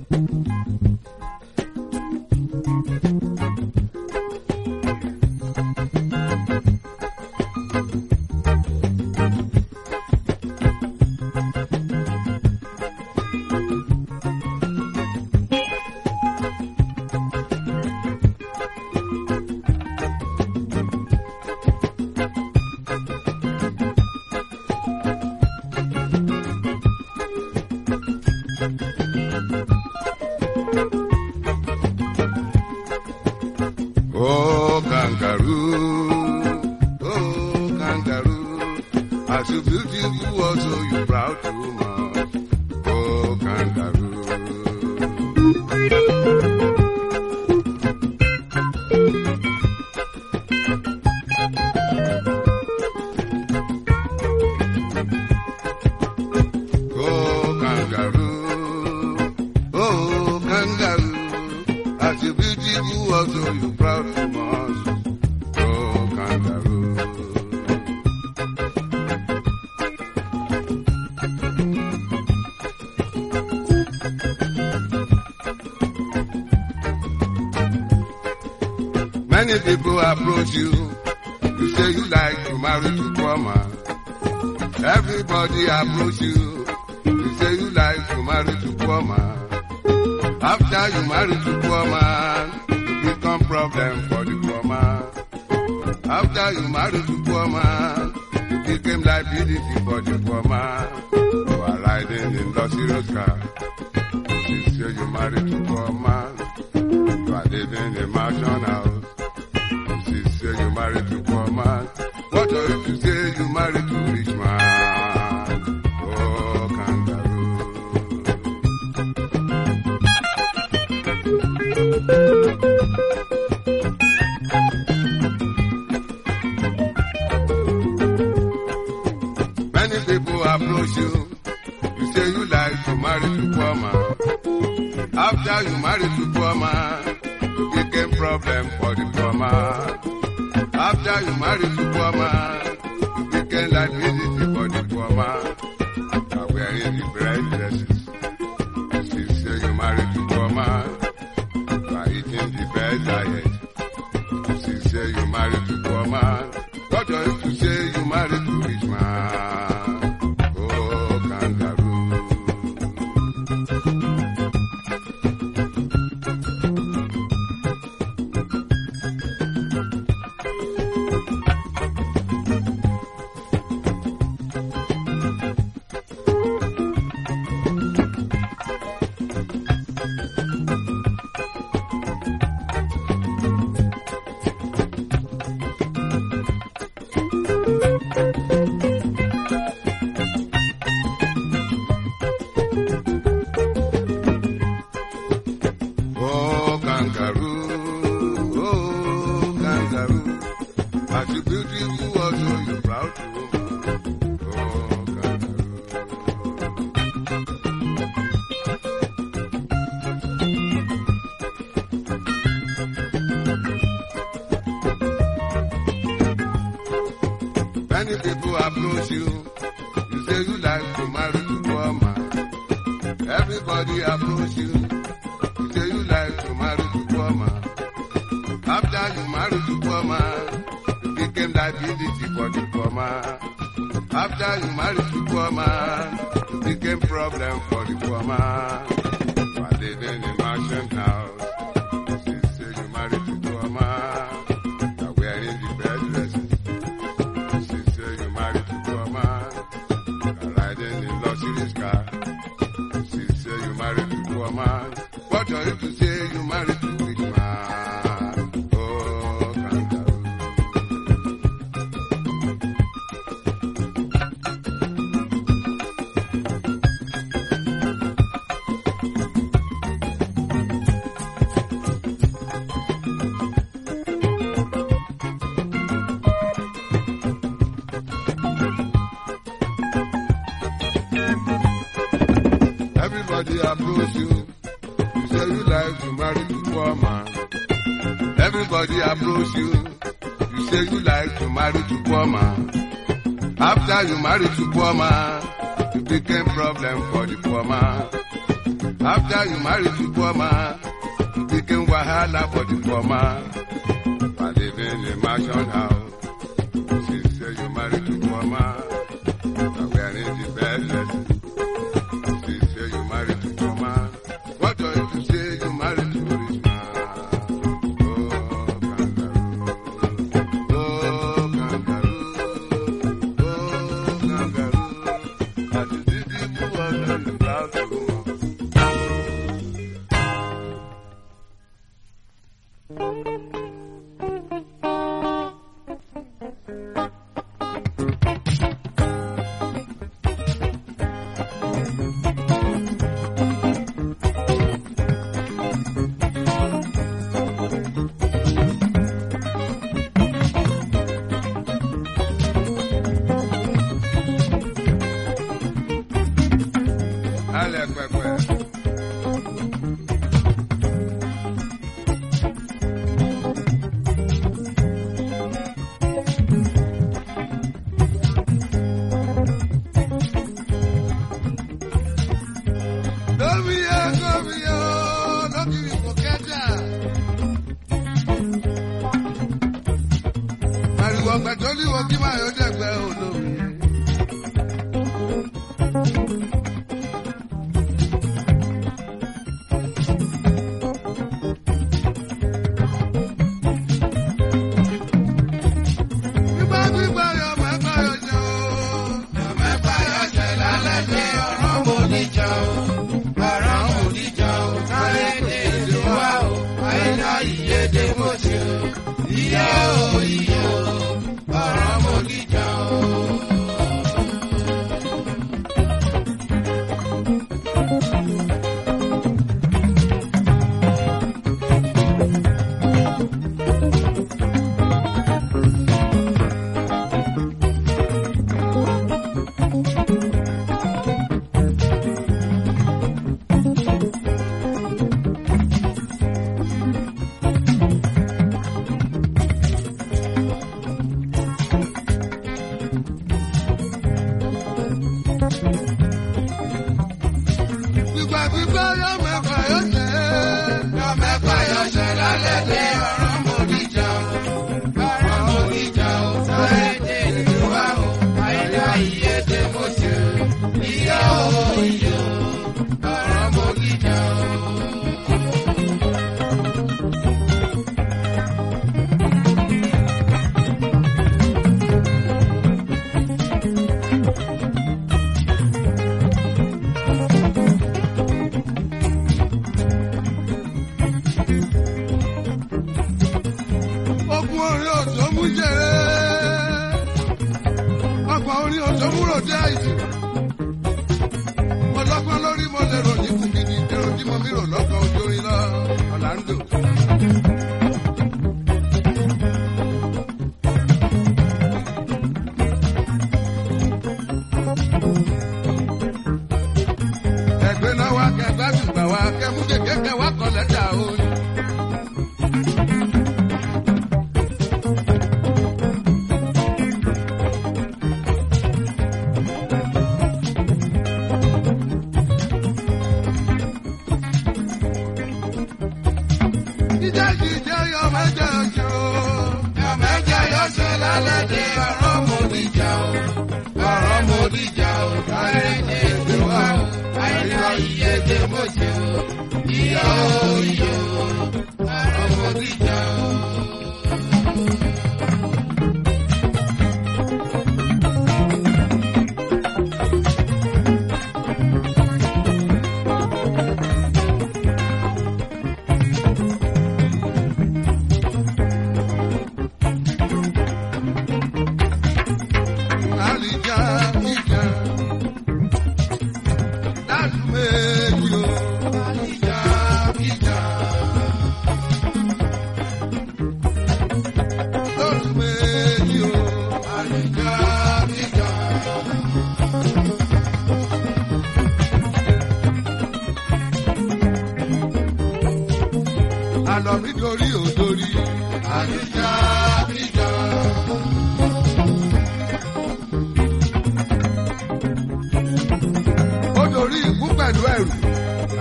Many people approach you, you say you like to marry to poor man. Everybody approach you, you say you like to marry to poor man. After you marry to poor man, you become problem for the poor man. After you marry to poor man, you became liability for the poor man. You are riding in luxurious car. You say you marry to poor man. You are living in mansion house. You married to poor man. What are you to say you married to rich man? Oh, kangaroo. Many people approach you. You say you like to marry to poor man. After you married to poor man, you became problem for the poor man. After you marry to poor man, you became liability for the poor man. You are wearing the bright dresses. You say you marry to poor man. You are eating the best diet. You say you marry to poor man. What are you to say you marry to rich man? Oh, kangaroo. Many people approach you. You say you like to marry to poor man. Everybody approach you. You say you like to marry to poor man. After you marry to poor man, you became liability for the poor man. After you marry to poor man, you became problem for the poor man. You are living in mansion house. You say you marry to poor man. You are wearing the best dresses. Luxurious car. She say you married to poor man. What are you to say you married to rich man? Oh, kangaroo. Everybody approach you. You say you like to marry to poor man. Everybody approach you. You say you like to marry to poor man. After you marry to poor man, you became problem for the poor man. After you marry to poor man, you became wahala for the poor man. I live in a mansion house. She say you married to poor man. I'm wearing the best dress. She say you married to poor man. What do you say you married to rich man?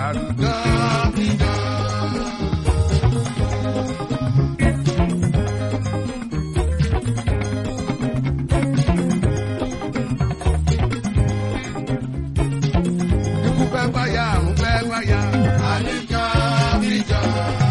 àlùjọ ìjọ. Ikú fẹ́ báyà, àrùn fẹ́ báyà, àlùjọ ìjọ.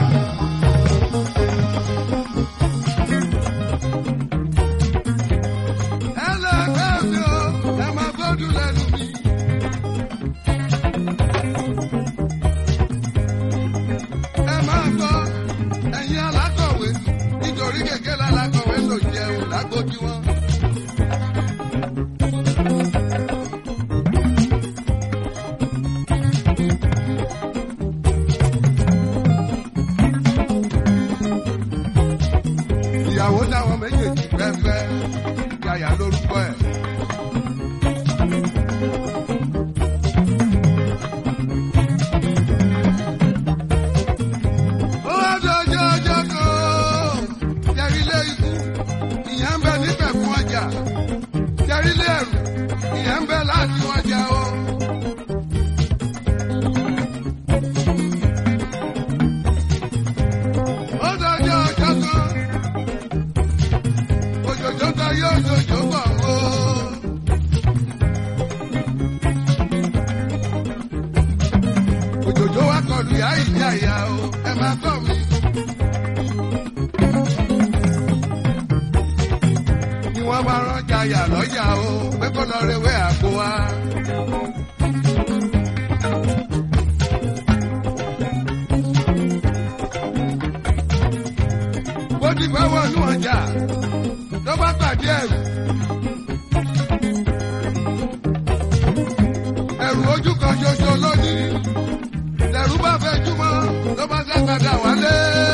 Ìyàwó táwọn méjèèjì fẹ́fẹ́ yàyà lórúkọ ẹ̀. Ó wá dọjọ́ ọjọ́ kan, jẹ́rílé ikú, ìyẹn ń bẹ níbẹ̀ fún ọjà. Jẹ́rílé ẹ̀rù, ìyẹn ń bẹ láti ọjà o. Ó dọjọ́ ọjọ́ kan. Òjòjò ta yóò jòjò bọ̀ o. Òjòjò wa kọlu ìyá ìdí àyà o, ẹ máa tọ̀ mí. Ni wọ́n bá rán jayà lọ́jà o, pé kó lọ rewé àgbo wa. Bó ti fẹ́ wọnú ọjà ló bá pàdé ẹ̀rù. Ẹ̀rù ojú kan ṣoṣo lónìí. Lẹ̀rù bá fẹ́ júmọ́ ló bá sàgbàdà wálé.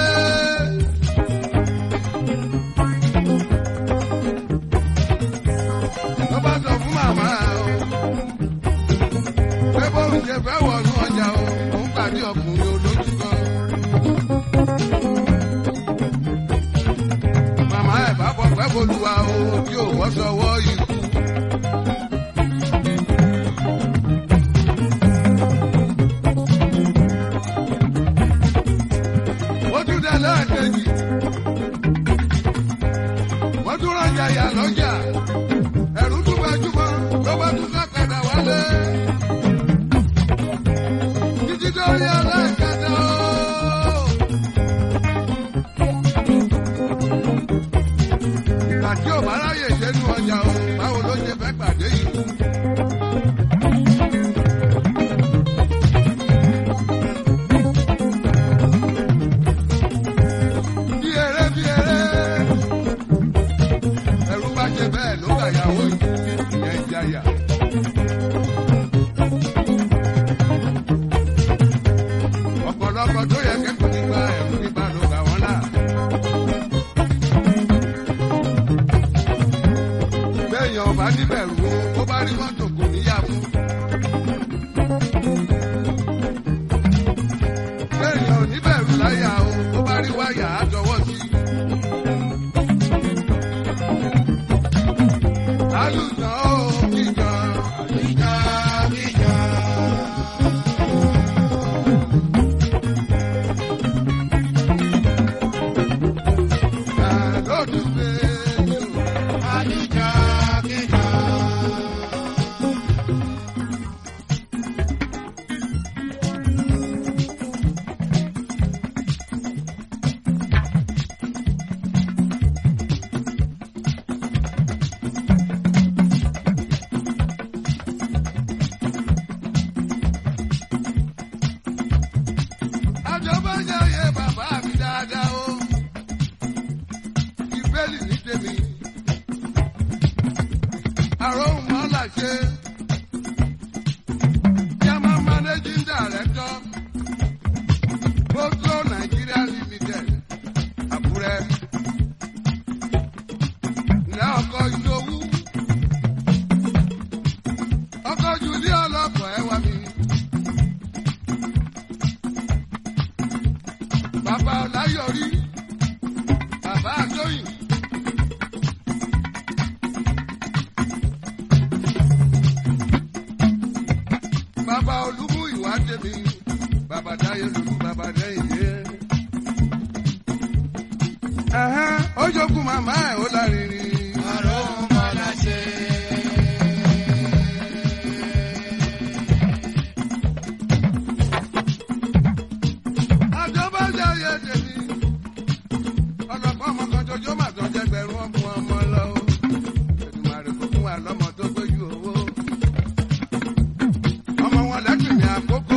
Ló bá sọ fún màmá o. Pé bóun ṣe fẹ́ wọnú ọjà o, òun pàdé ọkùnrin olójú kan. Màmá ẹ̀ bá bọ̀ pẹ́ bolúwa o, tí ò wọ́ sọ́wọ́ ikú. Ó tún dá lẹ́ẹ̀kejì. Wọ́n tún ránjà yà lọ́jà. Ẹ̀rù tún gbajúmọ̀ ló bá tún sàkàdà wálé. Títí dórí aláìkàdá o. Àti ò bá ráyè dénú ọjà o, báwo ló ṣe fẹ́ pàdé ikú? Bí eré, ẹ̀rù bá ṣe bẹ́ẹ̀ ló gbàyàwó ìyẹn jayà. Ọ̀pọ̀lọpọ̀ tó yẹ kẹ́kọ̀ọ́ nípa ẹ̀rù nípa ló gbà wọ́n là. Béèyàn bá níbẹ̀rù o, ó bá rí mọ́tò kò níyà fún. Béèyàn ò níbẹ̀rù láyà o, ó bá rí wáyà á tọwọ́ sí. Àlùjọ o, ìjọ, ìjọ, ìjọ. Àlọ́dúnfẹ́ yóò, àlùjọ, ìjọ. Àjọbájáyé bàbá mi dáadáa o. Ìbéèlì ní tèmi. Àròhùn mọ́lá ṣe. Chairman Managing Director. Gbogbo Nigeria Limited. Àkúrẹ́. Ìyá ọkọ̀ Ìdòwú. Ọkọ̀ Jùlí ọlọ́pọ̀ ẹwà mi. Bàbá Ọláyọrí. Bàbá Àtóyìn. Bàbá Olúmú ìwà tèmi. bàbá táyé lòlú bàbá dẹ́yìn yé. Ó jókòó màmá ẹ̀ ó lárinrin. ọ̀rọ̀ mọ́lá ṣe. àjọbájá yẹ tèmi ọlọ́pàá ọmọ kan jọjọ́ mà tán jẹ́ gbẹ̀rún ọmọ lọ. Èdùmàrè kò fún wa lọ́mọ tó gbójú owó. ọmọ wọn lẹ́kùn ní àkókò.